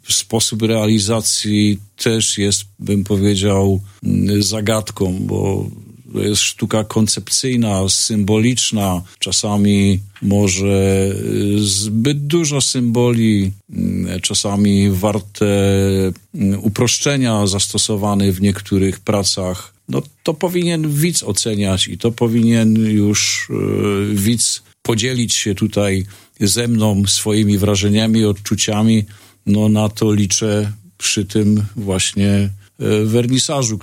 sposób realizacji też jest, bym powiedział, zagadką, bo to jest sztuka koncepcyjna, symboliczna, czasami może zbyt dużo symboli, czasami warte uproszczenia zastosowane w niektórych pracach. No to powinien widz oceniać i to powinien już widz podzielić się tutaj ze mną swoimi wrażeniami, odczuciami. No na to liczę przy tym właśnie wernisażu,